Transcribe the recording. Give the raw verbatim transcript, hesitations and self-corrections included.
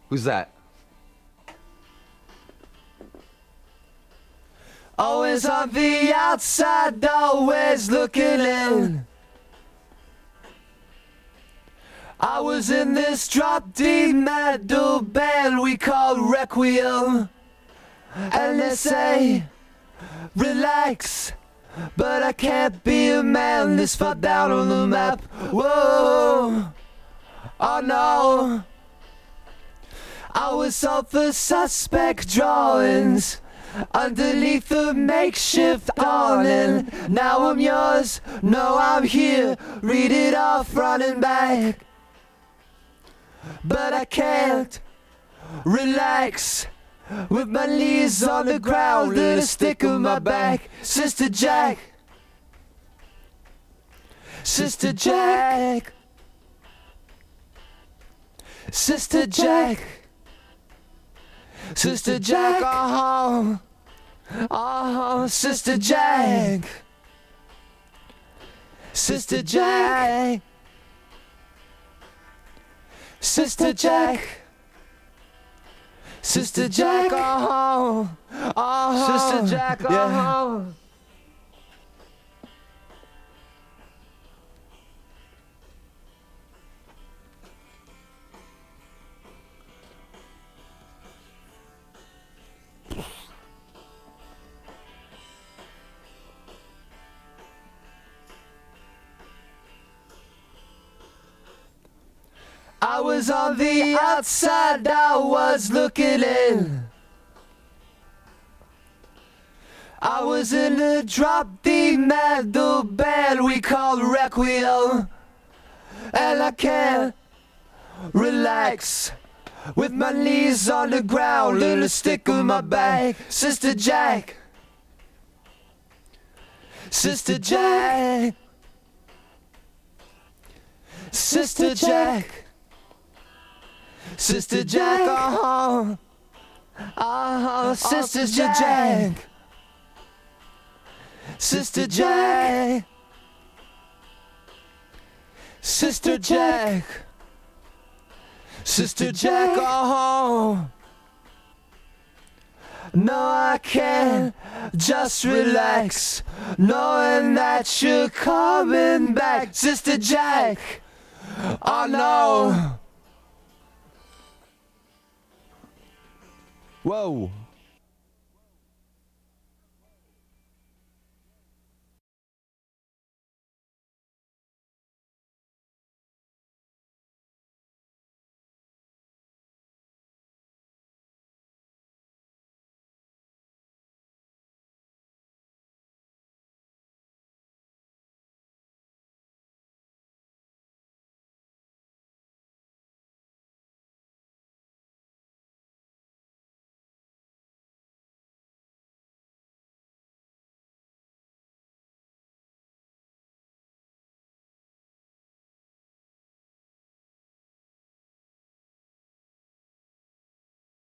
Who's that? Always on the outside, always looking in. I was in this drop D metal band we call Requiem, and they say, relax, but I can't be a man this far down on the map. Whoa, oh no. I was off for suspect drawings underneath the makeshift awning. Now I'm yours, no I'm here, read it off running back. But I can't relax with my knees on the ground and a stick on my back. Sister Jack, Sister Jack, Sister Jack, Sister Jack, oh, oh, Sister Jack, Sister Jack, Sister Jack, Sister Jack, oh, oh, Sister Jack, oh. Yeah. I was on the outside, I was looking in. I was in a drop D metal band we called Requiem, and I can't relax with my knees on the ground and a stick on my back. Sister Jack, Sister Jack, Sister Jack, Sister Jack, oh, oh, Sister Jack, Sister Jack, Sister Jack, Sister Jack, oh, no I can't just relax knowing that you're coming back. Sister Jack, oh no. Whoa.